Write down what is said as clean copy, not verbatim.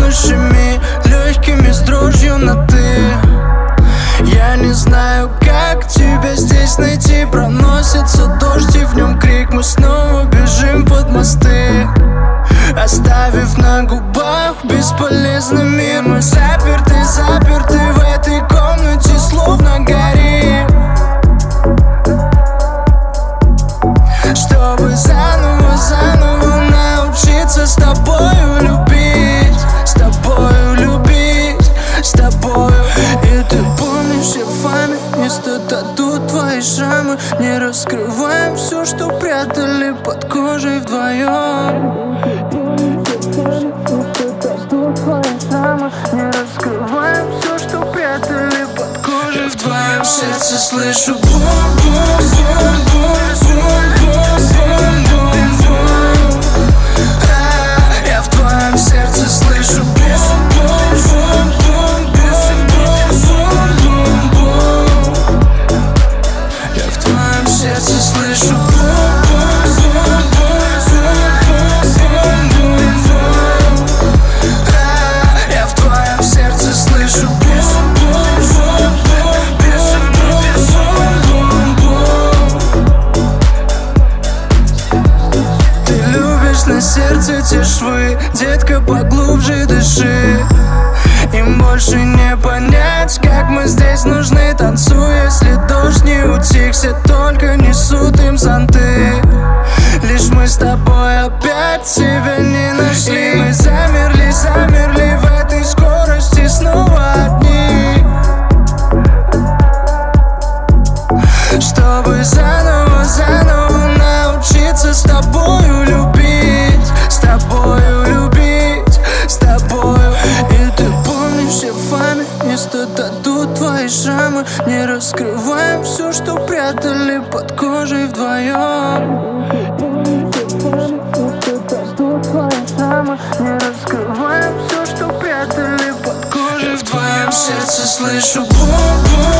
нашими легкими с дрожью на «ты». Я не знаю, как тебя здесь найти. Проносится дождь и в нем крик. Мы снова бежим под мосты, оставив на губах бесполезный мир. Мы заперты в этой комнате, словно горим, чтобы заново научиться с тобою любить, с тобою любить, с тобою. И ты помнишь все фами, вместо тату твои шрамы. Не раскрываем все, что прятали под кожей вдвоем. Не раскрываем все, что прятали под кожей. Я в твоем сердце слышу бум-бум-бум-бум-бум-бум-бум. Я в твоем сердце слышу бум-бум-бум-бум-бум-бум-бум. Я в твоем сердце слышу на сердце те швы, детка, поглубже дыши. Им больше не понять, как мы здесь нужны. Танцуй, если дождь не утих, все только несут им зонты. Лишь мы с тобой опять себя не нашли. И мы замерли в этой скорости, снова одни, чтобы заново научиться с тобою любить, с тобою любить, с тобою. И ты помнишь все фами, вместо тату твои шрамы. Не раскрываем все, что прятали под кожей вдвоем. Не раскрываем все, что прятали под кожей. Я в твоем сердце слышу бум-бум.